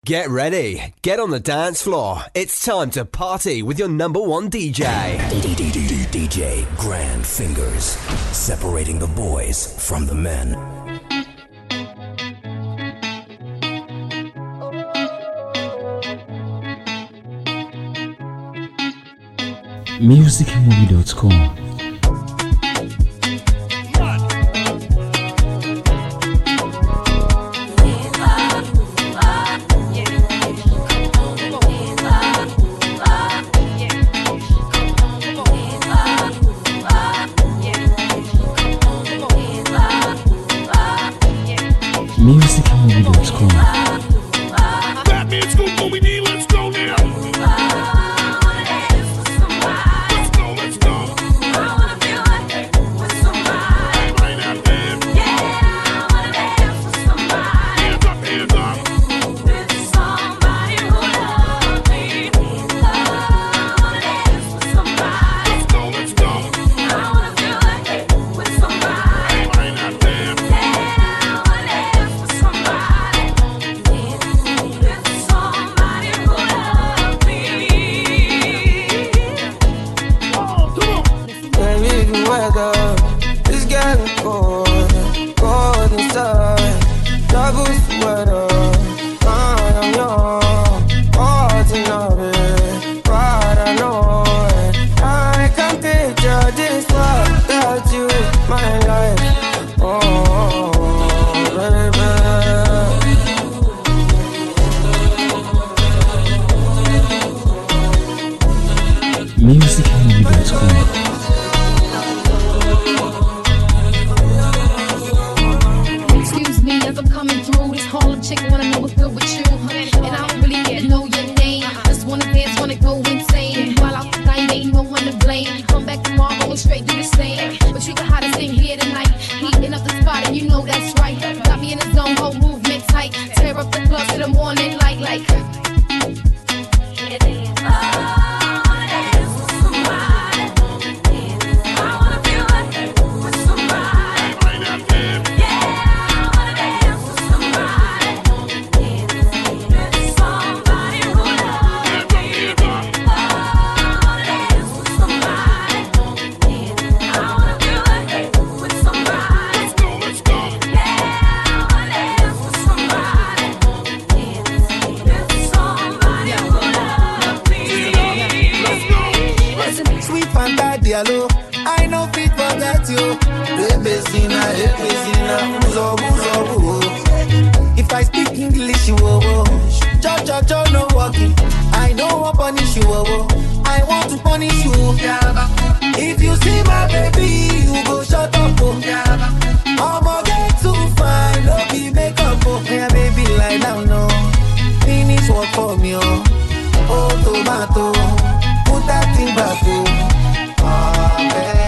Get ready, get on the dance floor. It's time to party with your number one DJ. DJ Grand Fingers, separating the boys from the men. musicmovie.com. musicmovie.com. That means go movie D, let's go now. Let's go. I wanna feel like with somebody. Right now, man. Yeah, I wanna dance with somebody. Hands up. With somebody who loves me. I wanna dance with somebody. Let's go. I wanna feel like with somebody. Right now, man. It's getting cold inside. Double sweater, I'm young, ordinary, paranoid. I can picture this world without you, my life. Oh, baby. musicmovie.com. As I'm coming through, this Harlem chick wanna know what's good with you. And I don't really get to know your name. Just wanna dance, wanna go insane. While out the night, ain't no one to blame. Come back tomorrow and straight do the same. But you the hottest thing here tonight. Heating up the spot and you know that's right. Got me in the zone, whole movement tight. Tear up the club to the morning light like. I know fit forget you. If I speak English, you Cho no walking. I don't want punish you. I want to punish you. If you see my baby, you go shut up. I'ma get too fine, no be make up. Yeah, baby, lie down, no. Finish work for me, oh tomato, put that thing back, oh.